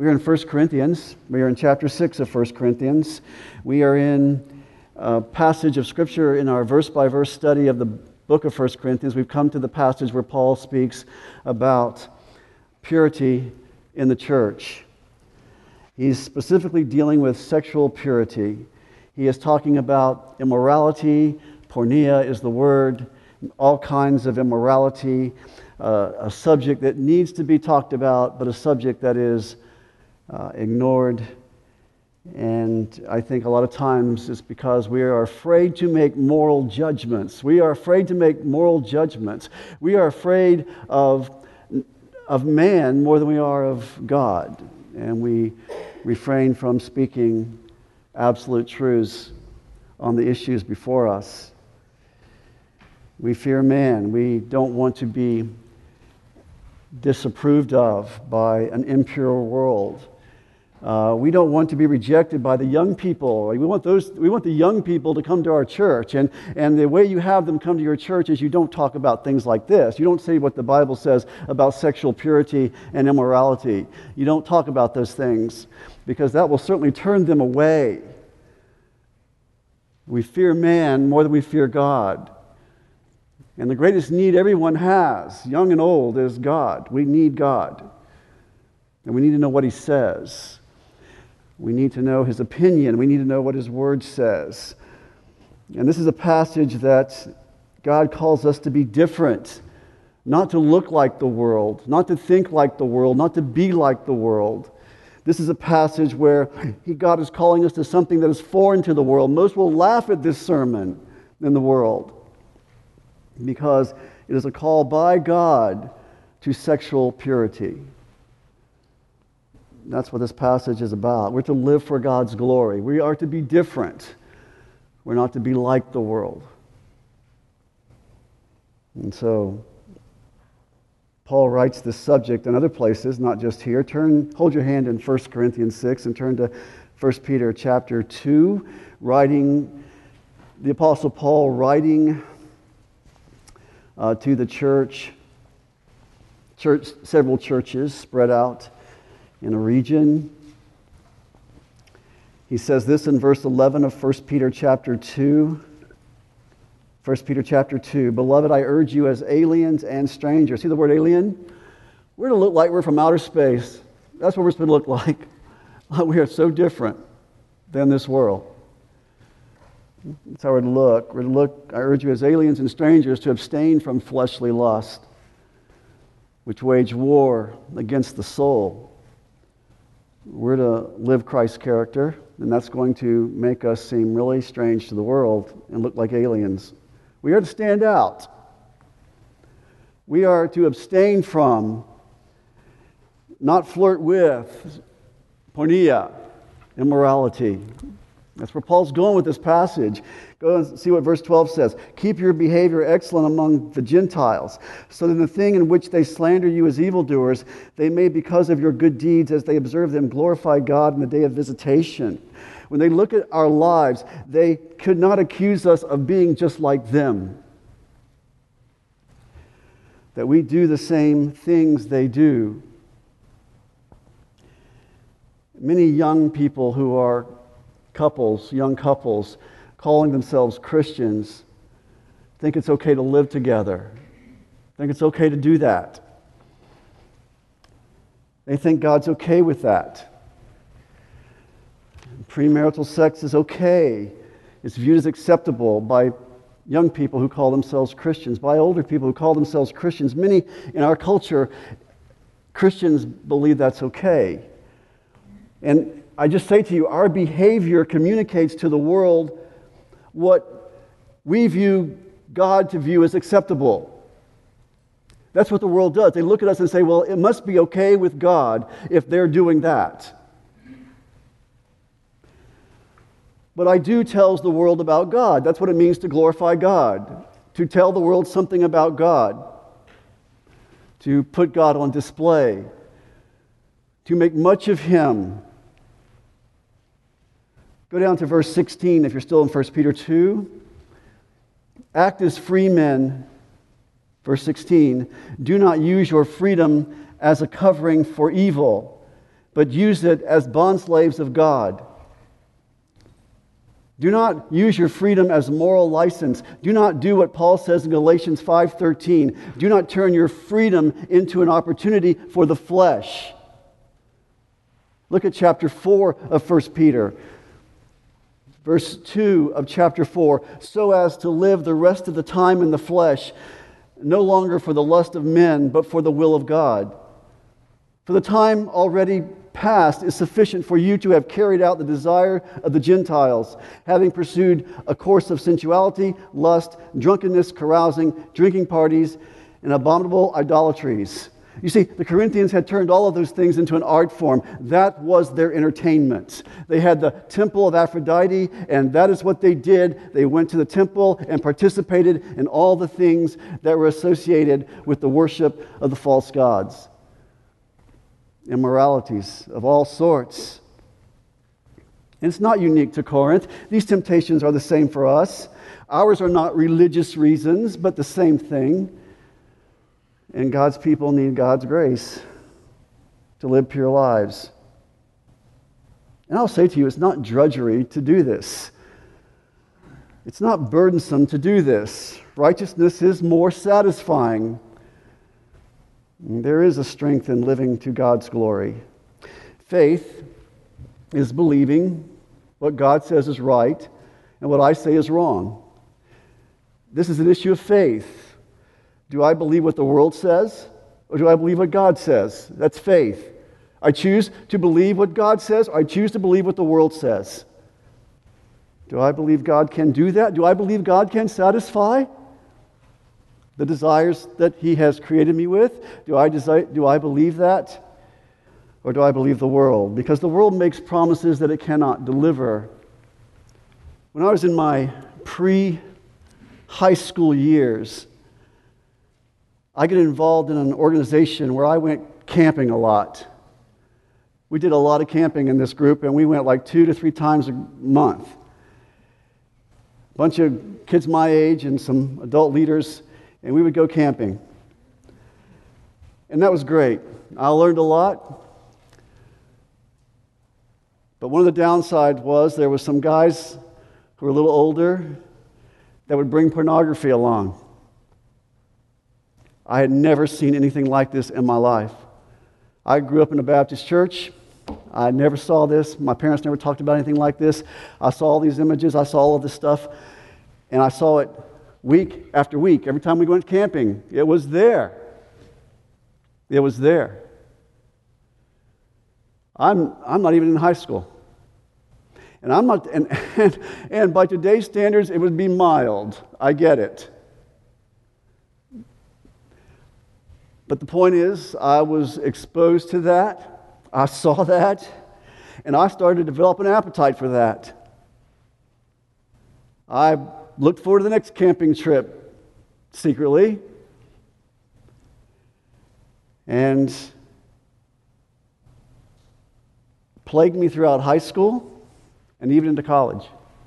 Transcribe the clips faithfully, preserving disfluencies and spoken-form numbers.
We are in First Corinthians. We are in chapter six of First Corinthians. We are in a passage of Scripture in our verse-by-verse study of the book of First Corinthians. We've come to the passage where Paul speaks about purity in the church. He's specifically dealing with sexual purity. He is talking about immorality. Porneia is the word. All kinds of immorality. Uh, a subject that needs to be talked about, but a subject that is Uh, ignored. And I think a lot of times it's because we are afraid to make moral judgments. We are afraid to make moral judgments. We are afraid of, of man more than we are of God. And we refrain from speaking absolute truths on the issues before us. We fear man. We don't want to be disapproved of by an impure world. Uh, we don't want to be rejected by the young people. We want those. We want the young people to come to our church, and, and the way you have them come to your church is you don't talk about things like this. You don't say what the Bible says about sexual purity and immorality. You don't talk about those things because that will certainly turn them away. We fear man more than we fear God. And the greatest need everyone has, young and old, is God. We need God. And we need to know what He says. We need to know His opinion. We need to know what His Word says. And this is a passage that God calls us to be different, not to look like the world, not to think like the world, not to be like the world. This is a passage where he, God is calling us to something that is foreign to the world. Most will laugh at this sermon in the world because it is a call by God to sexual purity. That's what this passage is about. We're to live for God's glory. We are to be different. We're not to be like the world. And so, Paul writes this subject in other places, not just here. Turn, hold your hand in First Corinthians six and turn to First Peter chapter two, writing, the Apostle Paul writing uh, to the church, church, several churches spread out in a region. He says this in verse eleven of First Peter chapter two. First Peter chapter two, Beloved, I urge you as aliens and strangers. See the word alien? We're to look like we're from outer space. That's what we're supposed to look like. We are so different than this world. That's how we're to look. We're to look, I urge you as aliens and strangers to abstain from fleshly lust, which wage war against the soul. We're to live Christ's character, and that's going to make us seem really strange to the world and look like aliens. We are to stand out. We are to abstain from, not flirt with, porneia, immorality. That's where Paul's going with this passage. Go and see what verse twelve says. Keep your behavior excellent among the Gentiles, so that in the thing in which they slander you as evildoers, they may, because of your good deeds, as they observe them, glorify God in the day of visitation. When they look at our lives, they could not accuse us of being just like them. That we do the same things they do. Many young people who are couples, young couples, calling themselves Christians, think it's okay to live together. Think it's okay to do that. They think God's okay with that. Premarital sex is okay. It's viewed as acceptable by young people who call themselves Christians, by older people who call themselves Christians. Many in our culture, Christians believe that's okay. And I just say to you, our behavior communicates to the world what we view God to view as acceptable. That's what the world does. They look at us and say, well, it must be okay with God if they're doing that. But I do tells the world about God. That's what it means to glorify God. To tell the world something about God. To put God on display. To make much of Him. Go down to verse sixteen if you're still in First Peter two. Act as free men. Verse sixteen. Do not use your freedom as a covering for evil, but use it as bondslaves of God. Do not use your freedom as moral license. Do not do what Paul says in Galatians five thirteen. Do not turn your freedom into an opportunity for the flesh. Look at chapter four of First Peter. Verse two of chapter four. So as to live the rest of the time in the flesh, no longer for the lust of men, but for the will of God. For the time already past is sufficient for you to have carried out the desire of the Gentiles, having pursued a course of sensuality, lust, drunkenness, carousing, drinking parties, and abominable idolatries. You see, the Corinthians had turned all of those things into an art form. That was their entertainment. They had the temple of Aphrodite, and that is what they did. They went to the temple and participated in all the things that were associated with the worship of the false gods. Immoralities of all sorts. And it's not unique to Corinth. These temptations are the same for us. Ours are not religious reasons, but the same thing. And God's people need God's grace to live pure lives. And I'll say to you, it's not drudgery to do this. It's not burdensome to do this. Righteousness is more satisfying. There is a strength in living to God's glory. Faith is believing what God says is right and what I say is wrong. This is an issue of faith. Do I believe what the world says, or do I believe what God says? That's faith. I choose to believe what God says, or I choose to believe what the world says. Do I believe God can do that? Do I believe God can satisfy the desires that He has created me with? Do I desire, do I believe that? Or do I believe the world? Because the world makes promises that it cannot deliver. When I was in my pre-high school years, I got involved in an organization where I went camping a lot. We did a lot of camping in this group, and we went like two to three times a month. A bunch of kids my age and some adult leaders, and we would go camping. And that was great. I learned a lot. But one of the downsides was there was some guys who were a little older that would bring pornography along. I had never seen anything like this in my life. I grew up in a Baptist church. I never saw this. My parents never talked about anything like this. I saw all these images. I saw all of this stuff. And I saw it week after week. Every time we went camping, it was there. It was there. I'm, I'm not even in high school. And I'm not, and, and, and by today's standards, it would be mild. I get it. But the point is, I was exposed to that. I saw that. And I started to develop an appetite for that. I looked forward to the next camping trip secretly. And plagued me throughout high school and even into college.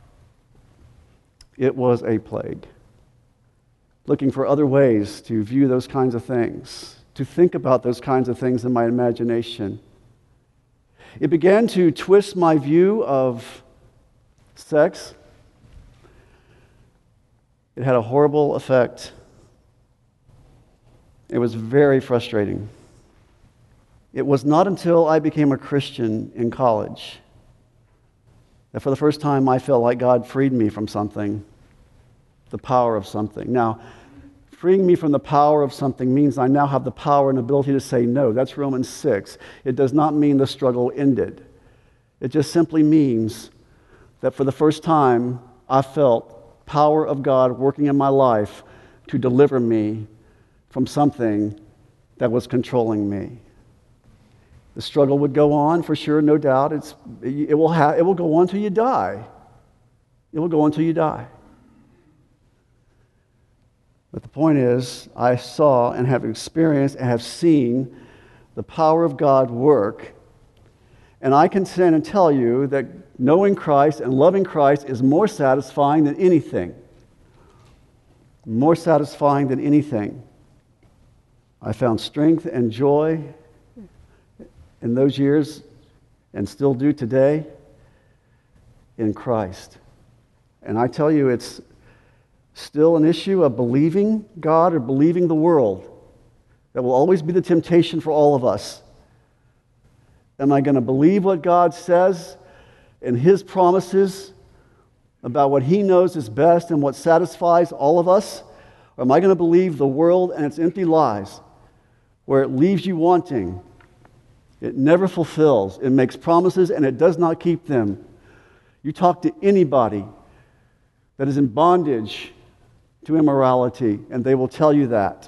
It was a plague. Looking for other ways to view those kinds of things, to think about those kinds of things in my imagination. It began to twist my view of sex. It had a horrible effect. It was very frustrating. It was not until I became a Christian in college that for the first time I felt like God freed me from something, the power of something. Now, freeing me from the power of something means I now have the power and ability to say no. That's Romans six. It does not mean the struggle ended. It just simply means that for the first time I felt power of God working in my life to deliver me from something that was controlling me. The struggle would go on for sure, no doubt. It's, it, will ha- it will go on until you die. It will go on until you die. But the point is, I saw and have experienced and have seen the power of God work. And I can stand and tell you that knowing Christ and loving Christ is more satisfying than anything. More satisfying than anything. I found strength and joy in those years and still do today in Christ. And I tell you, it's still an issue of believing God or believing the world. That will always be the temptation for all of us. Am I going to believe what God says and His promises about what He knows is best and what satisfies all of us? Or am I going to believe the world and its empty lies, where it leaves you wanting? It never fulfills. It makes promises and it does not keep them. You talk to anybody that is in bondage to immorality, and they will tell you that.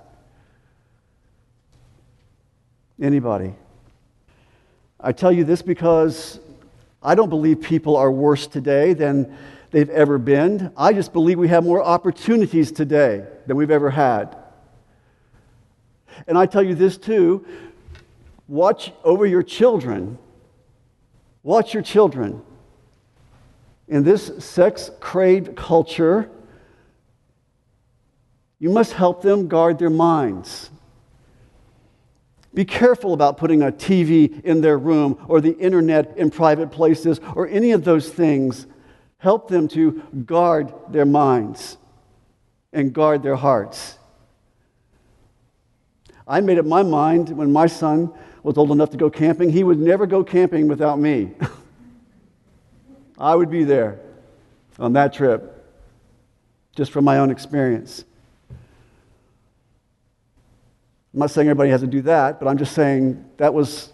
Anybody. I tell you this because I don't believe people are worse today than they've ever been. I just believe we have more opportunities today than we've ever had. And I tell you this too, watch over your children. Watch your children. In this sex-craved culture, you must help them guard their minds. Be careful about putting a T V in their room or the internet in private places or any of those things. Help them to guard their minds and guard their hearts. I made up my mind when my son was old enough to go camping, he would never go camping without me. I would be there on that trip, just from my own experience. I'm not saying everybody has to do that, but I'm just saying that was,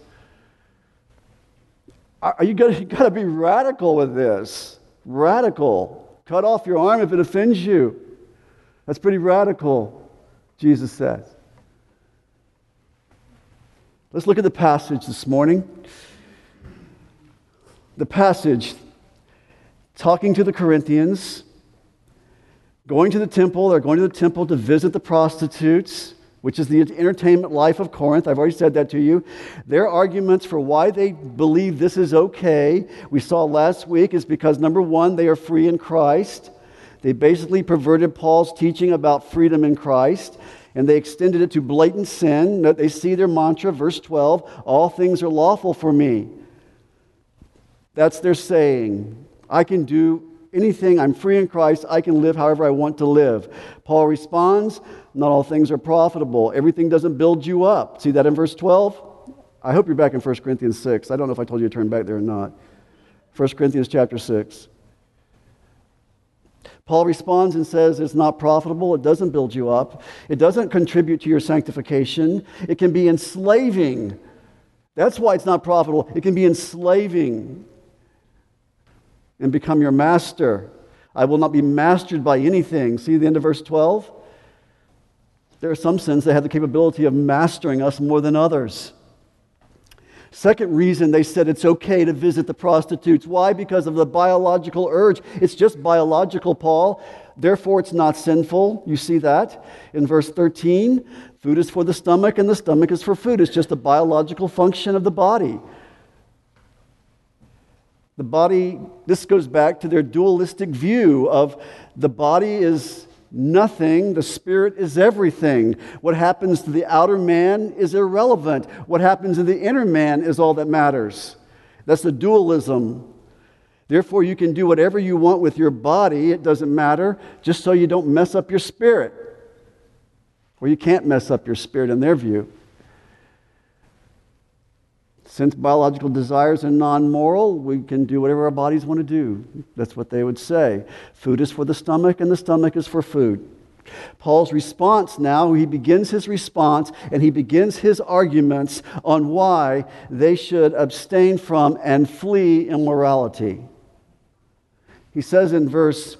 are you got to be radical with this? Radical. Cut off your arm if it offends you. That's pretty radical, Jesus says. Let's look at the passage this morning. The passage talking to the Corinthians, going to the temple. They're going to the temple to visit the prostitutes, which is the entertainment life of Corinth. I've already said that to you. Their arguments for why they believe this is okay, we saw last week, is because, number one, they are free in Christ. They basically perverted Paul's teaching about freedom in Christ, and they extended it to blatant sin. They see their mantra, verse twelve, all things are lawful for me. That's their saying. I can do anything. I'm free in Christ. I can live however I want to live. Paul responds, not all things are profitable. Everything doesn't build you up. See that in verse twelve? I hope you're back in First Corinthians six. I don't know if I told you to turn back there or not. First Corinthians chapter six. Paul responds and says it's not profitable. It doesn't build you up. It doesn't contribute to your sanctification. It can be enslaving. That's why it's not profitable. It can be enslaving and become your master. I will not be mastered by anything. See the end of verse twelve? There are some sins that have the capability of mastering us more than others. Second reason they said it's okay to visit the prostitutes. Why? Because of the biological urge. It's just biological, Paul. Therefore, it's not sinful. You see that in verse thirteen. Food is for the stomach, and the stomach is for food. It's just a biological function of the body. The body, this goes back to their dualistic view of the body is nothing, the spirit is everything. What happens to the outer man is irrelevant. What happens to the inner man is all that matters. That's the dualism. Therefore, you can do whatever you want with your body, it doesn't matter, just so you don't mess up your spirit. Or you can't mess up your spirit in their view. Since biological desires are non-moral, we can do whatever our bodies want to do. That's what they would say. Food is for the stomach, and the stomach is for food. Paul's response now, he begins his response, and he begins his arguments on why they should abstain from and flee immorality. He says in verse,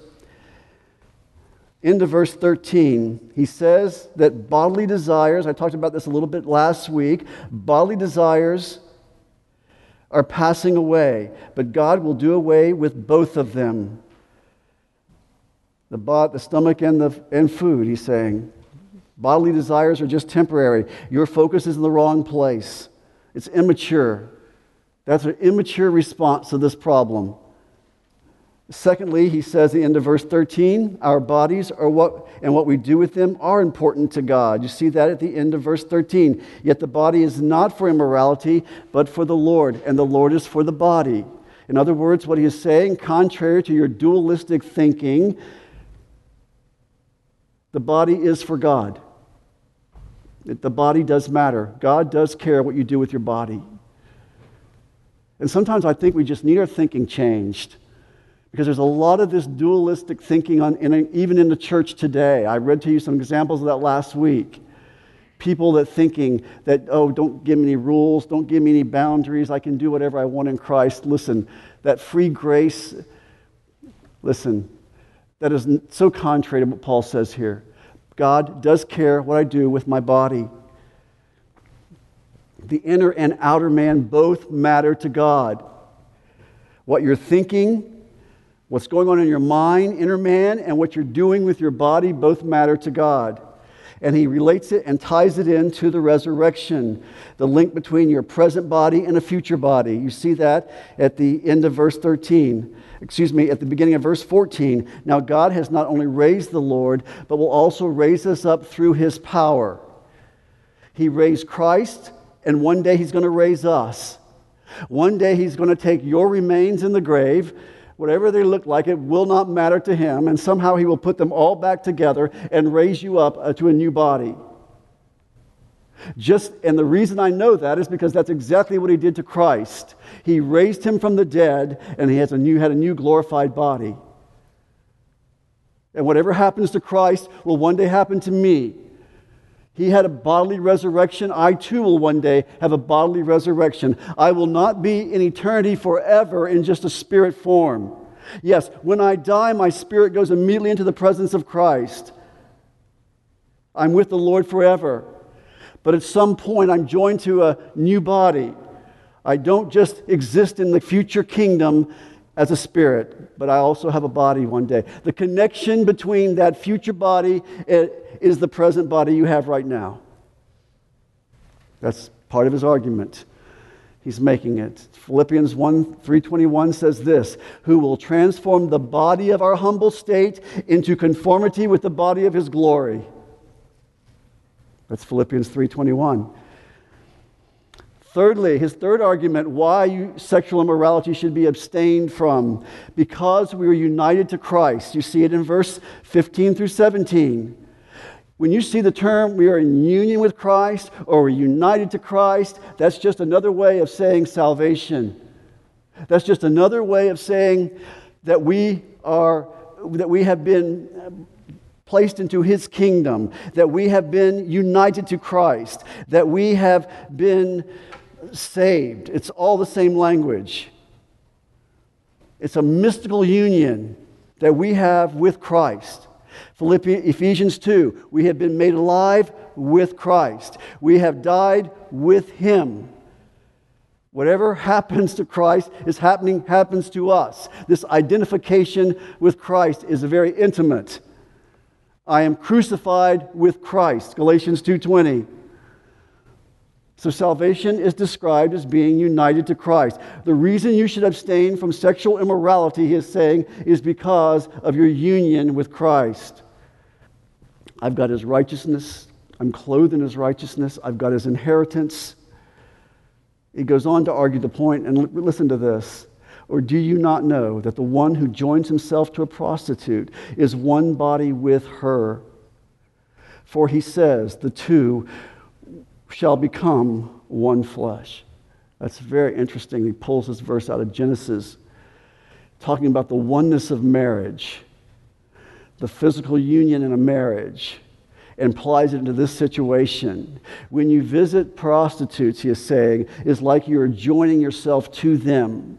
into verse thirteen, he says that bodily desires, I talked about this a little bit last week, bodily desires are passing away, but God will do away with both of them. The, bod, the stomach and, the, and food, he's saying. Bodily desires are just temporary. Your focus is in the wrong place. It's immature. That's an immature response to this problem. Secondly, he says at the end of verse thirteen, our bodies are what and what we do with them are important to God. You see that at the end of verse thirteen. Yet the body is not for immorality, but for the Lord, and the Lord is for the body. In other words, what he is saying, contrary to your dualistic thinking, the body is for God. The body does matter. God does care what you do with your body. And sometimes I think we just need our thinking changed. Because there's a lot of this dualistic thinking on, in, even in the church today. I read to you some examples of that last week. People that thinking that, oh, don't give me any rules, don't give me any boundaries, I can do whatever I want in Christ. Listen, that free grace, listen, that is so contrary to what Paul says here. God does care what I do with my body. The inner and outer man both matter to God. What you're thinking, what's going on in your mind, inner man, and what you're doing with your body both matter to God. And he relates it and ties it into the resurrection, the link between your present body and a future body. You see that at the end of verse thirteen. Excuse me, at the beginning of verse fourteen. Now God has not only raised the Lord, but will also raise us up through his power. He raised Christ, and one day he's going to raise us. One day he's going to take your remains in the grave. Whatever they look like, it will not matter to him, and somehow he will put them all back together and raise you up uh, to a new body. Just, and the reason I know that is because that's exactly what he did to Christ. He raised him from the dead, and he has a new, had a new glorified body. And whatever happens to Christ will one day happen to me. He had a bodily resurrection. I too will one day have a bodily resurrection. I will not be in eternity forever in just a spirit form. Yes, when I die, my spirit goes immediately into the presence of Christ. I'm with the Lord forever. But at some point, I'm joined to a new body. I don't just exist in the future kingdom as a spirit, but I also have a body one day. The connection between that future body is the present body you have right now. That's part of his argument. He's making it. Philippians one, three twenty-one says this, who will transform the body of our humble state into conformity with the body of his glory. That's Philippians three twenty-one. Thirdly, his third argument, why you, sexual immorality should be abstained from. Because we are united to Christ. You see it in verse fifteen through seventeen. When you see the term, we are in union with Christ, or we're united to Christ, that's just another way of saying salvation. That's just another way of saying that we are, that we have been placed into his kingdom, that we have been united to Christ, that we have been saved. It's all the same language. It's a mystical union that we have with Christ. Philippians, Ephesians two, we have been made alive with Christ. We have died with him. Whatever happens to Christ is happening, happens to us. This identification with Christ is very intimate. I am crucified with Christ, Galatians two twenty. So salvation is described as being united to Christ. The reason you should abstain from sexual immorality, he is saying, is because of your union with Christ. I've got his righteousness. I'm clothed in his righteousness. I've got his inheritance. He goes on to argue the point, and listen to this. Or do you not know that the one who joins himself to a prostitute is one body with her? For he says, the two shall become one flesh. That's very interesting. He pulls this verse out of Genesis, talking about the oneness of marriage, the physical union in a marriage, and applies it into this situation. When you visit prostitutes, he is saying, is like you are joining yourself to them.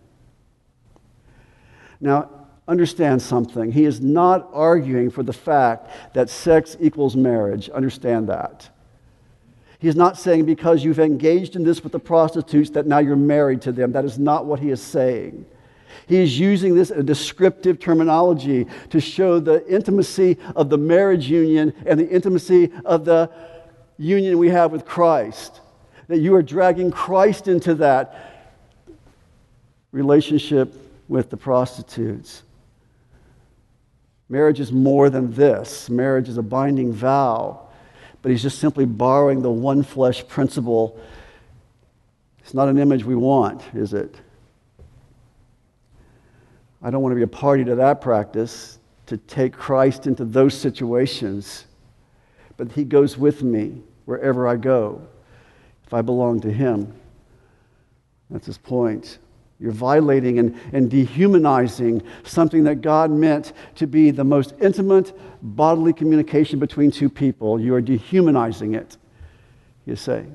Now, understand something. He is not arguing for the fact that sex equals marriage. Understand that. He is not saying because you've engaged in this with the prostitutes that now you're married to them. That is not what he is saying. He is using this a descriptive terminology to show the intimacy of the marriage union and the intimacy of the union we have with Christ. That you are dragging Christ into that relationship with the prostitutes. Marriage is more than this. Marriage is a binding vow, but he's just simply borrowing the one flesh principle. It's not an image we want, is it? I don't want to be a party to that practice, to take Christ into those situations. But he goes with me wherever I go, if I belong to him. That's his point. You're violating and, and dehumanizing something that God meant to be the most intimate bodily communication between two people. You are dehumanizing it, you say.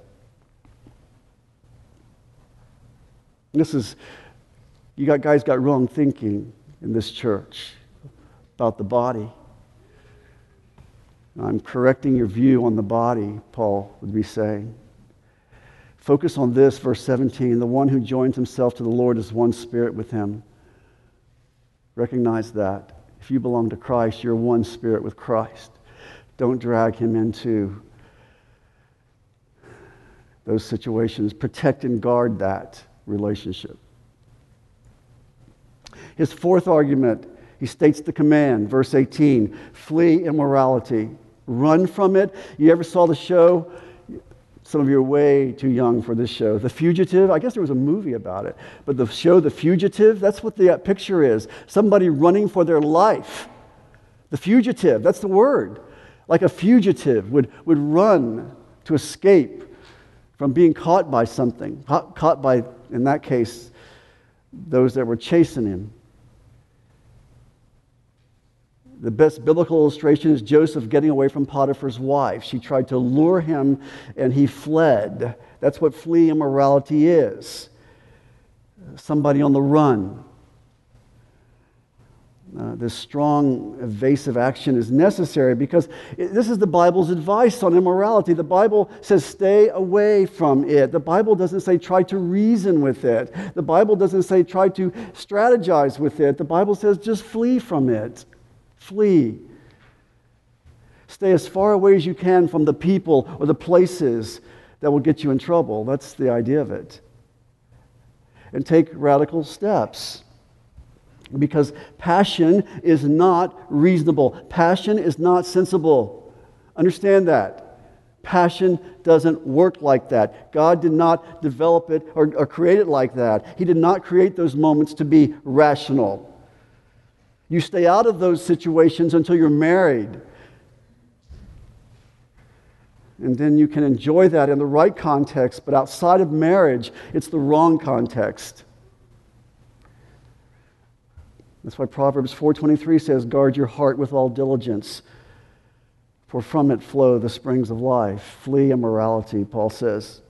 This is, you got guys got wrong thinking in this church about the body. I'm correcting your view on the body, Paul would be saying. Focus on this, verse seventeen. The one who joins himself to the Lord is one spirit with him. Recognize that. If you belong to Christ, you're one spirit with Christ. Don't drag him into those situations. Protect and guard that relationship. His fourth argument, he states the command, verse eighteen, flee immorality. Run from it. You ever saw the show? Some of you are way too young for this show. The Fugitive, I guess there was a movie about it, but the show The Fugitive, that's what the picture is. Somebody running for their life. The fugitive, that's the word. Like a fugitive would, would run to escape from being caught by something. Caught, caught by, in that case, those that were chasing him. The best biblical illustration is Joseph getting away from Potiphar's wife. She tried to lure him, and he fled. That's what flee immorality is. Somebody on the run. Uh, this strong, evasive action is necessary because it, this is the Bible's advice on immorality. The Bible says stay away from it. The Bible doesn't say try to reason with it. The Bible doesn't say try to strategize with it. The Bible says just flee from it. Flee. Stay as far away as you can from the people or the places that will get you in trouble. That's the idea of it. And take radical steps. Because passion is not reasonable. Passion is not sensible. Understand that. Passion doesn't work like that. God did not develop it or, or create it like that. He did not create those moments to be rational. You stay out of those situations until you're married. And then you can enjoy that in the right context, but outside of marriage, it's the wrong context. That's why Proverbs four twenty-three says, guard your heart with all diligence, for from it flow the springs of life. Flee immorality, Paul says.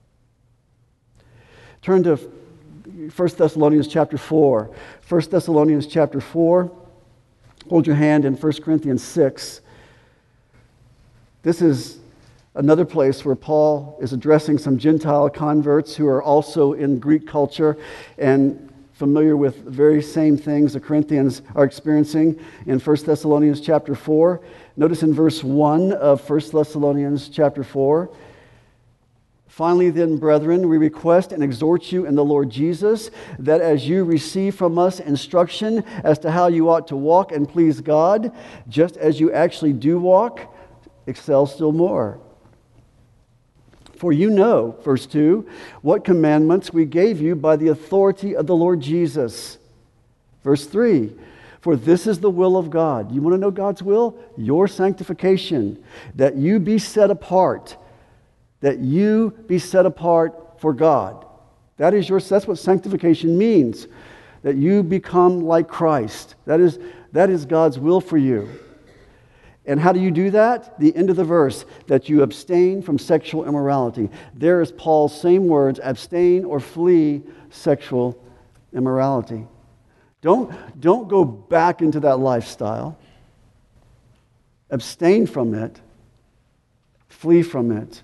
Turn to First Thessalonians chapter four. First Thessalonians chapter four. Hold your hand in First Corinthians six. This is another place where Paul is addressing some Gentile converts who are also in Greek culture and familiar with the very same things the Corinthians are experiencing in First Thessalonians chapter four. Notice in verse one of First Thessalonians chapter four. Finally then, brethren, we request and exhort you in the Lord Jesus that as you receive from us instruction as to how you ought to walk and please God, just as you actually do walk, excel still more. For you know, verse two, what commandments we gave you by the authority of the Lord Jesus. Verse three, for this is the will of God. You want to know God's will? Your sanctification, that you be set apart. That you be set apart for God. That is your, that's what sanctification means. That you become like Christ. That is, that is God's will for you. And how do you do that? The end of the verse, that you abstain from sexual immorality. There is Paul's same words, abstain or flee sexual immorality. Don't, don't go back into that lifestyle. Abstain from it. Flee from it.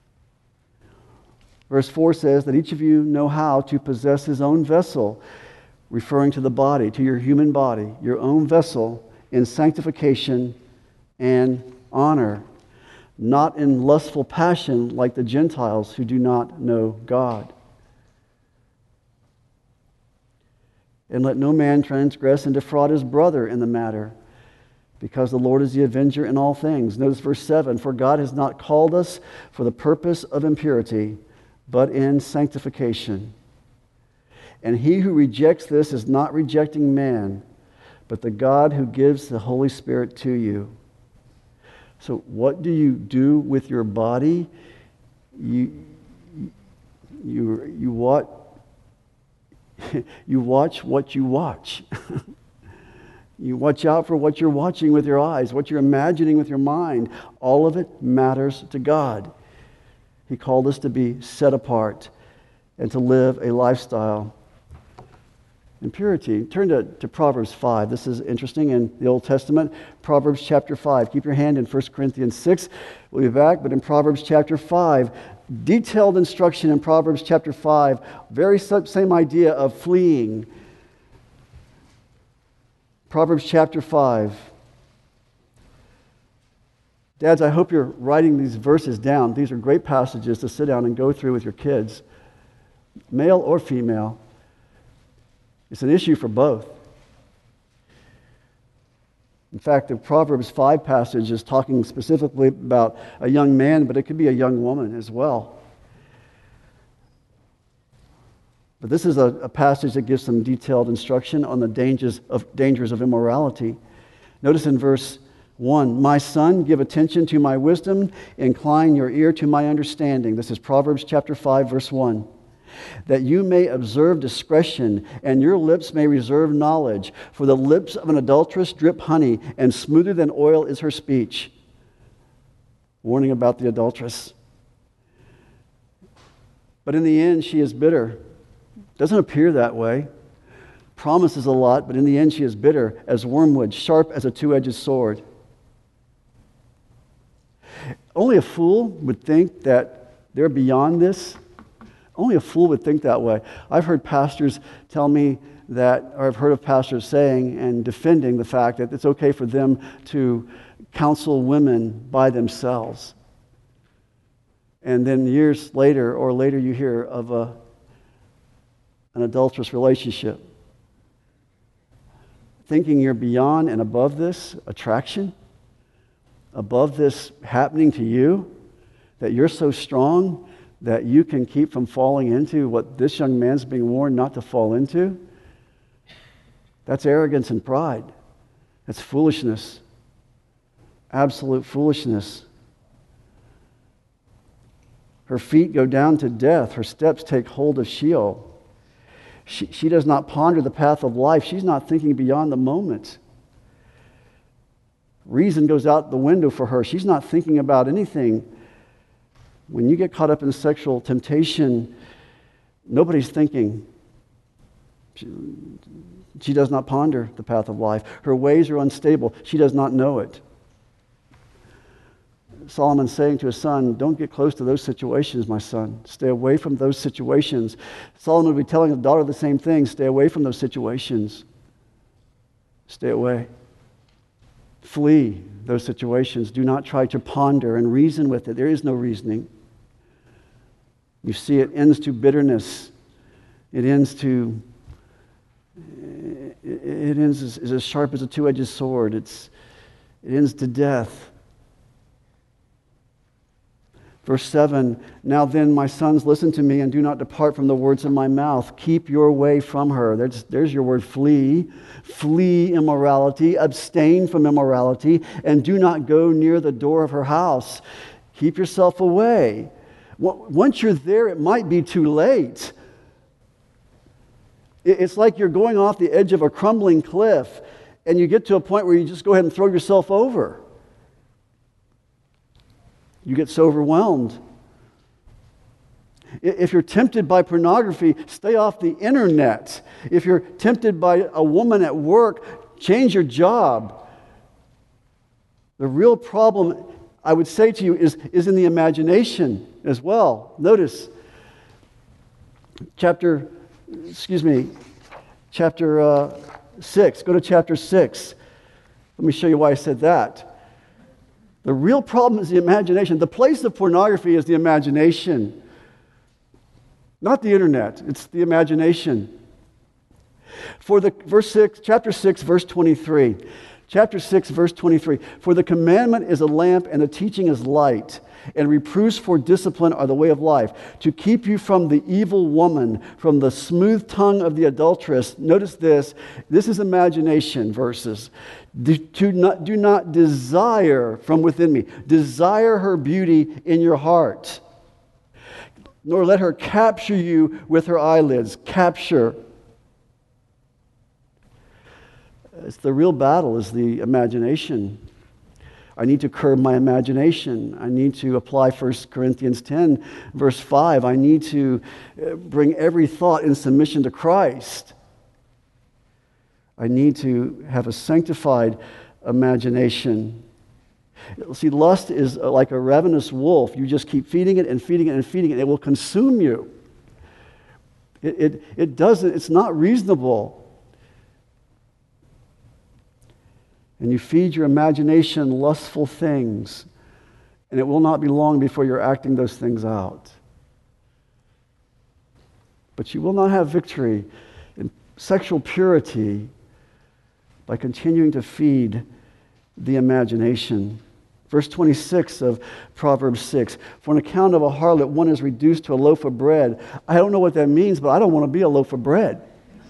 Verse four says that each of you know how to possess his own vessel, referring to the body, to your human body, your own vessel in sanctification and honor, not in lustful passion like the Gentiles who do not know God. And let no man transgress and defraud his brother in the matter. because the Lord is the avenger in all things. Notice verse seven, for God has not called us for the purpose of impurity, but in sanctification. And he who rejects this is not rejecting man, but the God who gives the Holy Spirit to you. So what do you do with your body? You, you, you, watch, you watch what you watch. You watch out for what you're watching with your eyes, what you're imagining with your mind. All of it matters to God. He called us to be set apart and to live a lifestyle in purity. Turn to, to Proverbs five. This is interesting in the Old Testament. Proverbs chapter five. Keep your hand in First Corinthians six. We'll be back, but in Proverbs chapter five, detailed instruction in Proverbs chapter five, very same idea of fleeing. Proverbs chapter five. Dads, I hope you're writing these verses down. These are great passages to sit down and go through with your kids, male or female. It's an issue for both. In fact, the Proverbs five passage is talking specifically about a young man, but it could be a young woman as well. But this is a, a passage that gives some detailed instruction on the dangers of, dangers of immorality. Notice in verse one, my son, give attention to my wisdom, incline your ear to my understanding. This is Proverbs chapter five, verse one. That you may observe discretion, and your lips may reserve knowledge. For the lips of an adulteress drip honey, and smoother than oil is her speech. Warning about the adulteress. But in the end, she is bitter. Doesn't appear that way. Promises a lot, but in the end she is bitter as wormwood, sharp as a two-edged sword. Only a fool would think that they're beyond this. Only a fool would think that way. I've heard pastors tell me that, or I've heard of pastors saying and defending the fact that it's okay for them to counsel women by themselves. And then years later, or later you hear of a an adulterous relationship. Thinking you're beyond and above this attraction, above this happening to you, that you're so strong that you can keep from falling into what this young man's being warned not to fall into. That's arrogance and pride. That's foolishness. Absolute foolishness. Her feet go down to death. Her steps take hold of Sheol. She, she does not ponder the path of life. She's not thinking beyond the moment. Reason goes out the window for her. She's not thinking about anything. When you get caught up in sexual temptation, nobody's thinking. She, she does not ponder the path of life. Her ways are unstable. She does not know it. Solomon's saying to his son, don't get close to those situations, my son. Stay away from those situations. Solomon would be telling his daughter the same thing. Stay away from those situations. Stay away. Flee those situations. Do not try to ponder and reason with it. There is no reasoning. You see, it ends to bitterness. It ends to, it ends as, as sharp as a two-edged sword. It's, it ends to death. Verse seven, now then, my sons, listen to me and do not depart from the words of my mouth. Keep your way from her. There's, there's your word, flee. Flee immorality, abstain from immorality, and do not go near the door of her house. Keep yourself away. Once you're there, it might be too late. It's like you're going off the edge of a crumbling cliff, and you get to a point where you just go ahead and throw yourself over. You get so overwhelmed. If you're tempted by pornography, stay off the internet. If you're tempted by a woman at work, change your job. The real problem, I would say to you, is, is in the imagination as well. Notice, chapter, excuse me, chapter uh, six. Go to chapter six. Let me show you why I said that. The real problem is the imagination. The place of pornography is the imagination. Not the internet, it's the imagination. For the verse six, chapter six, verse twenty-three. Chapter six, verse twenty-three. For the commandment is a lamp and the teaching is light, and reproofs for discipline are the way of life, to keep you from the evil woman, from the smooth tongue of the adulteress. Notice this. This is imagination verses. Do, do, not, do not desire from within me. Desire her beauty in your heart, nor let her capture you with her eyelids. Capture. It's the real battle is the imagination. I need to curb my imagination. I need to apply First Corinthians ten, verse five. I need to bring every thought in submission to Christ. I need to have a sanctified imagination. See, lust is like a ravenous wolf. You just keep feeding it and feeding it and feeding it. It will consume you. It, it, it doesn't, it's not reasonable. And you feed your imagination lustful things, and it will not be long before you're acting those things out. But you will not have victory in sexual purity by continuing to feed the imagination. Verse twenty-six of Proverbs six, for on account of a harlot, one is reduced to a loaf of bread. I don't know what that means, but I don't want to be a loaf of bread.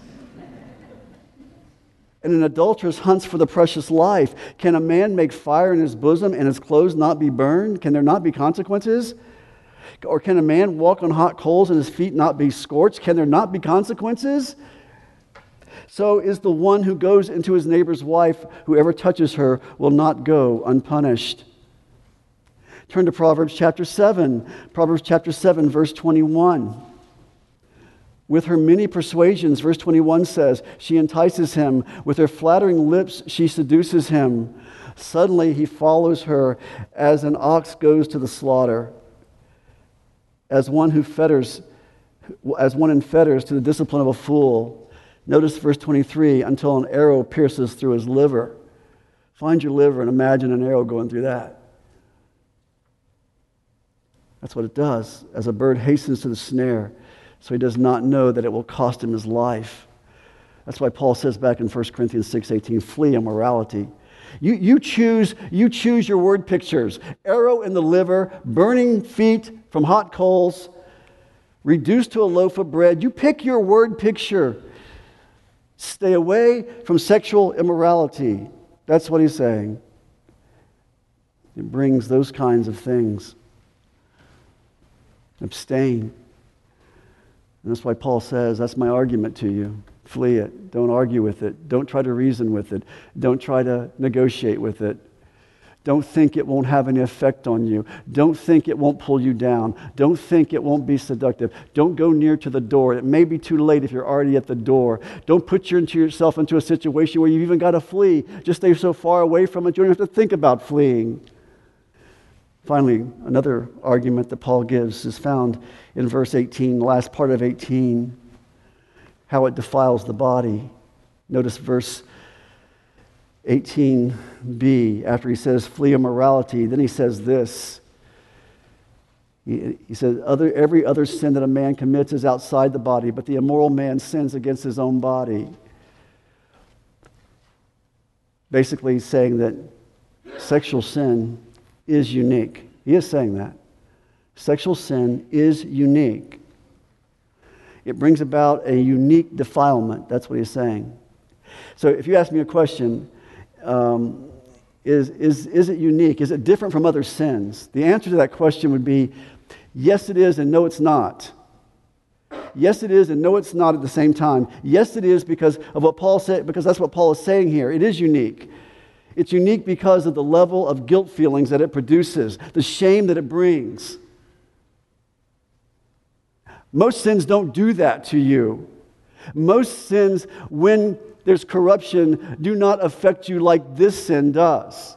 And an adulteress hunts for the precious life. Can a man make fire in his bosom and his clothes not be burned? Can there not be consequences? Or can a man walk on hot coals and his feet not be scorched? Can there not be consequences? So is the one who goes into his neighbor's wife. Whoever touches her will not go unpunished. Turn to Proverbs chapter seven. Proverbs chapter seven, verse twenty-one. With her many persuasions, verse twenty-one says, she entices him. With her flattering lips, she seduces him. Suddenly he follows her as an ox goes to the slaughter, as one who fetters, as one in fetters to the discipline of a fool. Notice verse twenty-three, until an arrow pierces through his liver. Find your liver and imagine an arrow going through that. That's what it does. As a bird hastens to the snare, so he does not know that it will cost him his life. That's why Paul says back in First Corinthians six eighteen, flee immorality. You, you, choose, you choose your word pictures. Arrow in the liver, burning feet from hot coals, reduced to a loaf of bread. You pick your word picture. Stay away from sexual immorality. That's what he's saying. It brings those kinds of things. Abstain. And that's why Paul says, that's my argument to you. Flee it. Don't argue with it. Don't try to reason with it. Don't try to negotiate with it. Don't think it won't have any effect on you. Don't think it won't pull you down. Don't think it won't be seductive. Don't go near to the door. It may be too late if you're already at the door. Don't put your, into yourself into a situation where you've even got to flee. Just stay so far away from it, you don't have to think about fleeing. Finally, another argument that Paul gives is found in verse eighteen, the last part of eighteen, how it defiles the body. Notice verse eighteen b, after he says, flee immorality, then he says this. He, he says, other, every other sin that a man commits is outside the body, but the immoral man sins against his own body. Basically, he's saying that sexual sin is unique. He is saying that. Sexual sin is unique. It brings about a unique defilement. That's what he's saying. So if you ask me a question, um, is, is, is it unique? Is it different from other sins? The answer to that question would be, yes it is and no it's not. Yes it is and no it's not at the same time. Yes it is because of what Paul said, because that's what Paul is saying here. It is unique. It's unique because of the level of guilt feelings that it produces, the shame that it brings. Most sins don't do that to you. Most sins, when there's corruption, do not affect you like this sin does.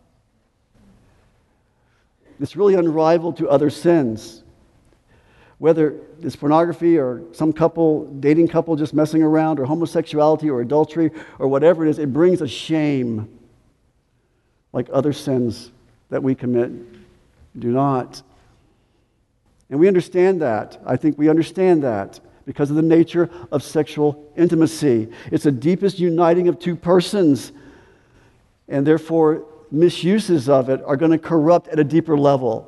It's really unrivaled to other sins. Whether it's pornography or some couple, dating couple just messing around, or homosexuality or adultery or whatever it is, it brings a shame like other sins that we commit do not. And we understand that. I think we understand that because of the nature of sexual intimacy. It's the deepest uniting of two persons. and therefore misuses of it are going to corrupt at a deeper level.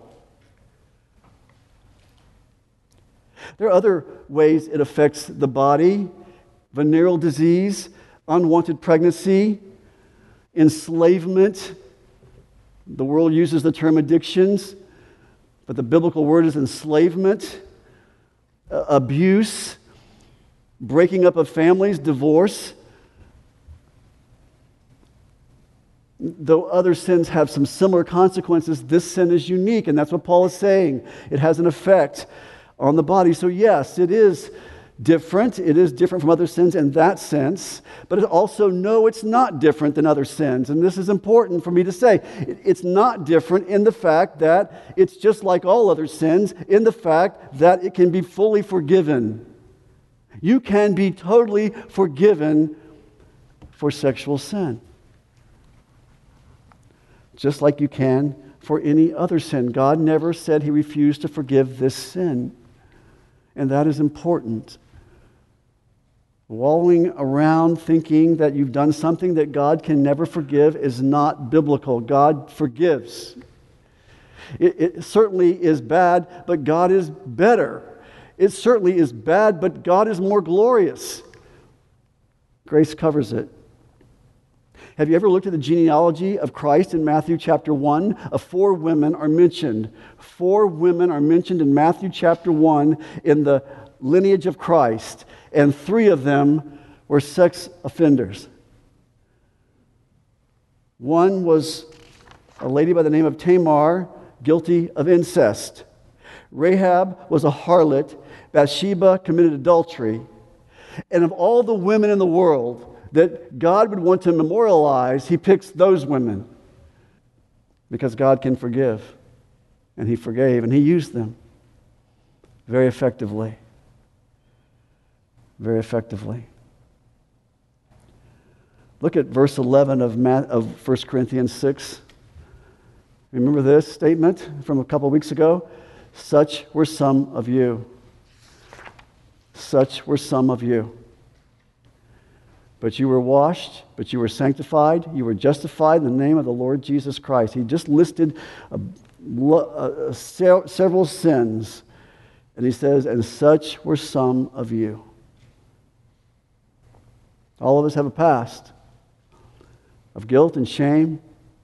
There are other ways it affects the body: venereal disease, unwanted pregnancy, enslavement. The world uses the term addictions, but the biblical word is enslavement, uh, abuse, breaking up of families, divorce. Though other sins have some similar consequences, this sin is unique, and that's what Paul is saying. It has an effect on the body. So yes, it is different. It is different from other sins in that sense, but it also, no, it's not different than other sins. And this is important for me to say. It's not different in the fact that it's just like all other sins, in the fact that it can be fully forgiven. You can be totally forgiven for sexual sin, just like you can for any other sin. God never said He refused to forgive this sin, and that is important. Wallowing around thinking that you've done something that God can never forgive is not biblical. God forgives. It, it certainly is bad, but God is better. It certainly is bad, but God is more glorious. Grace covers it. Have you ever looked at the genealogy of Christ in Matthew chapter one? Uh, four women are mentioned. Four women are mentioned in Matthew chapter one in the lineage of Christ, and three of them were sex offenders. One was a lady by the name of Tamar, guilty of incest. Rahab was a harlot. Bathsheba committed adultery. And of all the women in the world that God would want to memorialize, He picks those women because God can forgive. And He forgave, and He used them very effectively. Very effectively. Look at verse eleven of, Matt, of First Corinthians six. Remember this statement from a couple weeks ago? Such were some of you. Such were some of you. But you were washed, but you were sanctified, you were justified in the name of the Lord Jesus Christ. He just listed a, a, a, several sins, and he says, and such were some of you. All of us have a past of guilt and shame,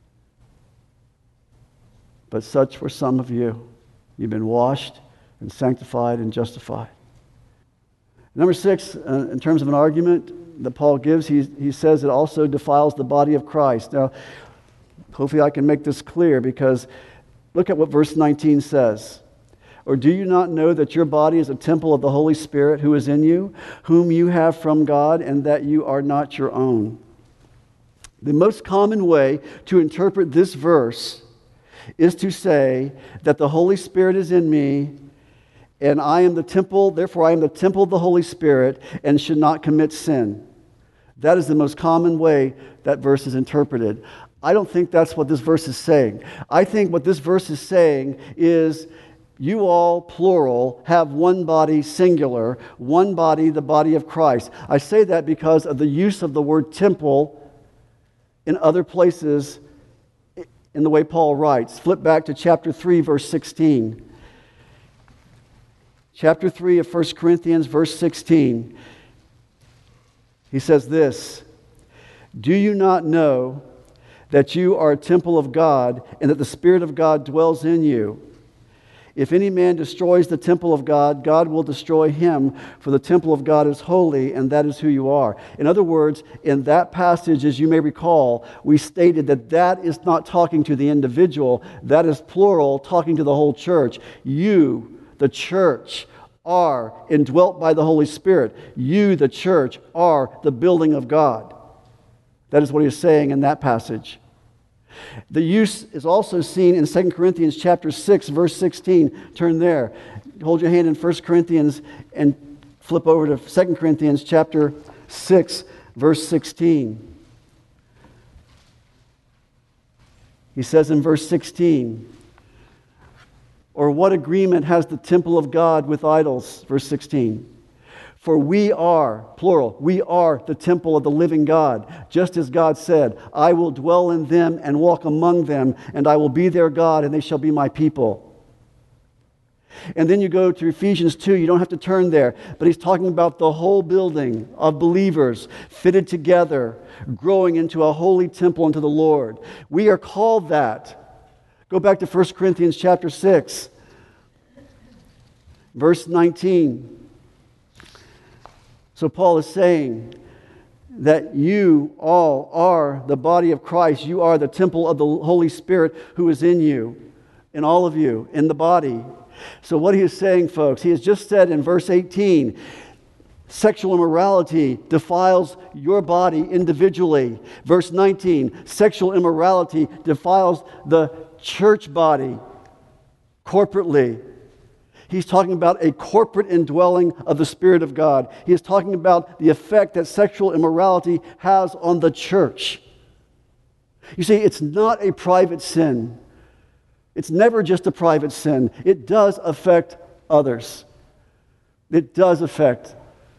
but such were some of you. You've been washed and sanctified and justified. Number six, uh, in terms of an argument that Paul gives, he, he says it also defiles the body of Christ. Now, hopefully I can make this clear, because look at what verse nineteen says. Or do you not know that your body is a temple of the Holy Spirit who is in you, whom you have from God, and that you are not your own? The most common way to interpret this verse is to say that the Holy Spirit is in me, and I am the temple, therefore I am the temple of the Holy Spirit, and should not commit sin. That is the most common way that verse is interpreted. I don't think that's what this verse is saying. I think what this verse is saying is, you all, plural, have one body, singular, one body, the body of Christ. I say that because of the use of the word temple in other places in the way Paul writes. Flip back to chapter three, verse sixteen. Chapter three of First Corinthians, verse sixteen. He says this, do you not know that you are a temple of God, and that the Spirit of God dwells in you? If any man destroys the temple of God, God will destroy him, for the temple of God is holy, and that is who you are. In other words, in that passage, as you may recall, we stated that that is not talking to the individual, that is plural, talking to the whole church. You, the church, are indwelt by the Holy Spirit. You, the church, are the building of God. That is what he is saying in that passage. The use is also seen in Second Corinthians chapter six, verse sixteen. Turn there. Hold your hand in First Corinthians and flip over to Second Corinthians chapter six, verse sixteen. He says in verse sixteen, or what agreement has the temple of God with idols? Verse sixteen. For we are, plural, we are the temple of the living God. Just as God said, I will dwell in them and walk among them, and I will be their God, and they shall be my people. And then you go to Ephesians two. You don't have to turn there, but he's talking about the whole building of believers fitted together, growing into a holy temple unto the Lord. We are called that. Go back to First Corinthians chapter six, verse nineteen. So Paul is saying that you all are the body of Christ. You are the temple of the Holy Spirit who is in you, in all of you, in the body. So what he is saying, folks, he has just said in verse eighteen, sexual immorality defiles your body individually. Verse nineteen, sexual immorality defiles the church body corporately. He's talking about a corporate indwelling of the Spirit of God. He is talking about the effect that sexual immorality has on the church. You see, it's not a private sin. It's never just a private sin. It does affect others. It does affect.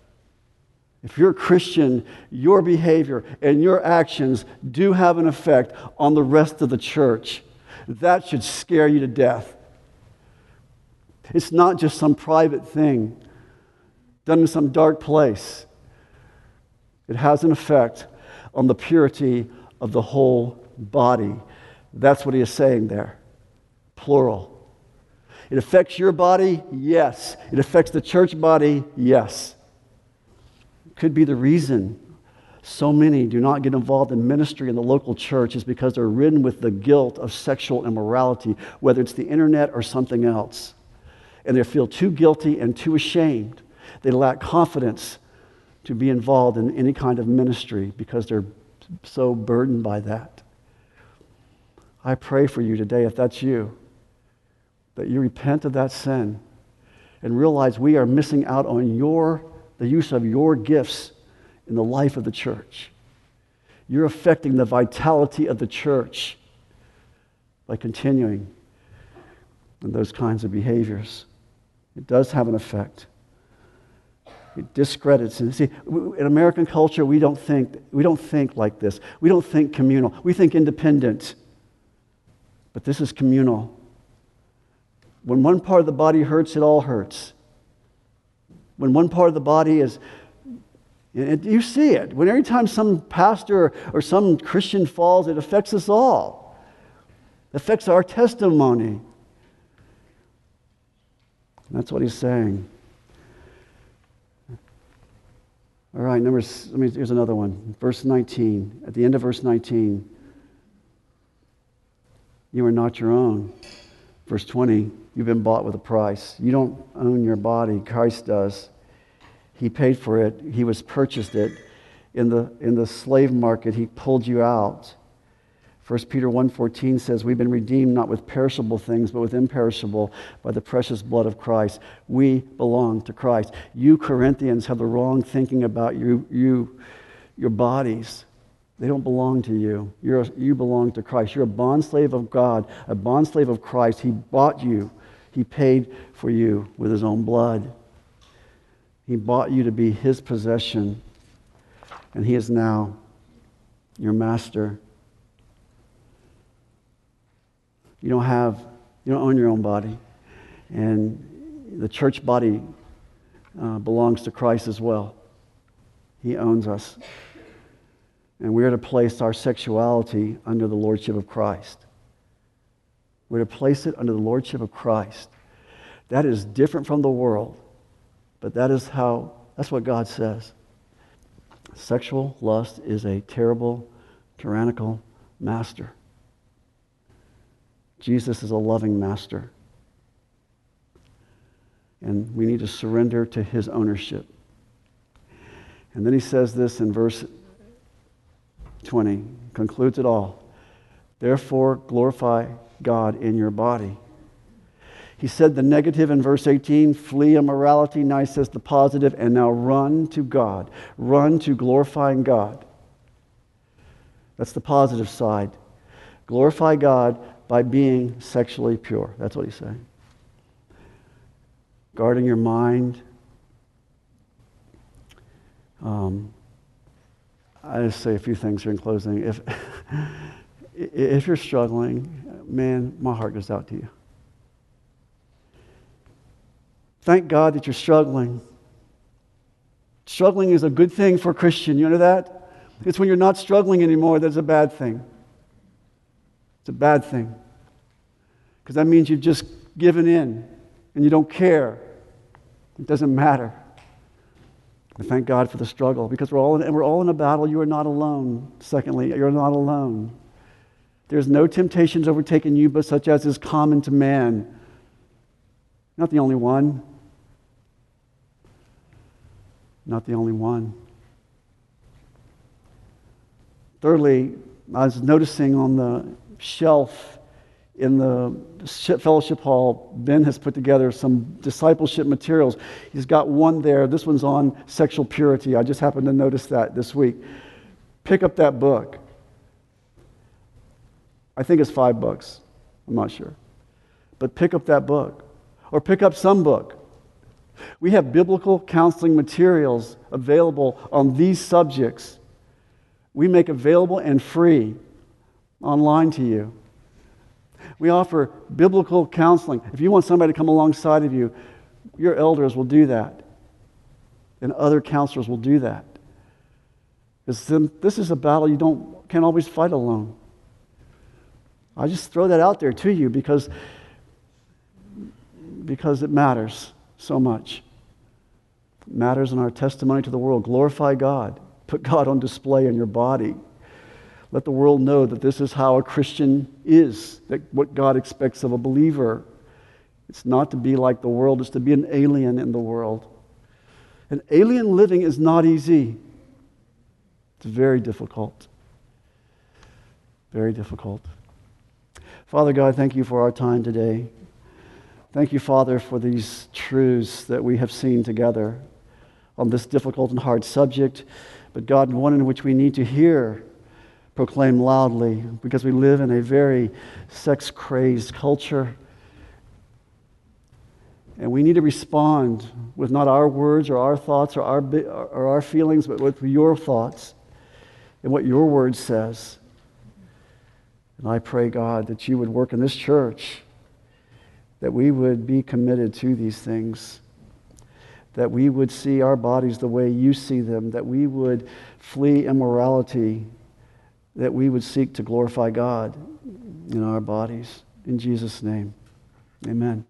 If you're a Christian, your behavior and your actions do have an effect on the rest of the church. That should scare you to death. It's not just some private thing done in some dark place. It has an effect on the purity of the whole body. That's what he is saying there. Plural. It affects your body? Yes. It affects the church body? Yes. It could be the reason so many do not get involved in ministry in the local church is because they're ridden with the guilt of sexual immorality, whether it's the internet or something else. And they feel too guilty and too ashamed. They lack confidence to be involved in any kind of ministry because they're so burdened by that. I pray for you today, if that's you, that you repent of that sin and realize we are missing out on your the use of your gifts in the life of the church. You're affecting the vitality of the church by continuing in those kinds of behaviors. It does have an effect. It discredits. And see, in American culture, we don't think we don't think like this. We don't think communal. We think independent. But this is communal. When one part of the body hurts, it all hurts. When one part of the body is, and you see it. When every time some pastor or some Christian falls, it affects us all. It affects our testimony. That's what he's saying. All right, number, let me, here's another one. Verse nineteen. At the end of verse nineteen, you are not your own. Verse twenty, you've been bought with a price. You don't own your body. Christ does. He paid for it. He was purchased it. In the, in the slave market, he pulled you out. First Peter one fourteen says, we've been redeemed not with perishable things, but with imperishable by the precious blood of Christ. We belong to Christ. You Corinthians have the wrong thinking about you, you your bodies. They don't belong to you. You're, you belong to Christ. You're a bondslave of God, a bondslave of Christ. He bought you. He paid for you with his own blood. He bought you to be his possession, and he is now your master. You don't have, you don't own your own body. And the church body uh, belongs to Christ as well. He owns us. And we're to place our sexuality under the lordship of Christ. We're to place it under the lordship of Christ. That is different from the world. But that is how, that's what God says. Sexual lust is a terrible, tyrannical master. Jesus is a loving master. And we need to surrender to his ownership. And then he says this in verse twenty, concludes it all. Therefore, glorify God in your body. He said the negative in verse eighteen, flee immorality. Now he says the positive, and now run to God. Run to glorifying God. That's the positive side. Glorify God by being sexually pure. That's what he's saying. Guarding your mind, Um, I just say a few things here in closing. If, if you're struggling, man, my heart goes out to you. Thank God that you're struggling. Struggling is a good thing for a Christian. You know that? It's when you're not struggling anymore that's a bad thing. It's a bad thing. Because that means you've just given in and you don't care. It doesn't matter. I thank God for the struggle because we're all in, and we're all in a battle. You are not alone. Secondly, you're not alone. There's no temptations overtaken you, but such as is common to man. Not the only one. Not the only one. Thirdly, I was noticing on the shelf in the fellowship hall, Ben has put together some discipleship materials. He's got one there. This one's on sexual purity. I just happened to notice that this week. Pick up that book. I think it's five bucks. I'm not sure. But pick up that book. Or pick up some book. We have biblical counseling materials available on these subjects. We make available and free online to you. We offer biblical counseling. If you want somebody to come alongside of you, your elders will do that. And other counselors will do that. Because this is a battle you don't can't always fight alone. I just throw that out there to you because, because it matters so much. It matters in our testimony to the world. Glorify God. Put God on display in your body. Let the world know that this is how a Christian is, that what God expects of a believer. It's not to be like the world, it's to be an alien in the world. And alien living is not easy. It's very difficult. Very difficult. Father God, thank you for our time today. Thank you, Father, for these truths that we have seen together on this difficult and hard subject, but God, one in which we need to hear proclaim loudly because we live in a very sex-crazed culture. And we need to respond with not our words or our thoughts or our, or our feelings, but with your thoughts and what your word says. And I pray, God, that you would work in this church, that we would be committed to these things, that we would see our bodies the way you see them, that we would flee immorality, that we would seek to glorify God in our bodies. In Jesus' name, amen.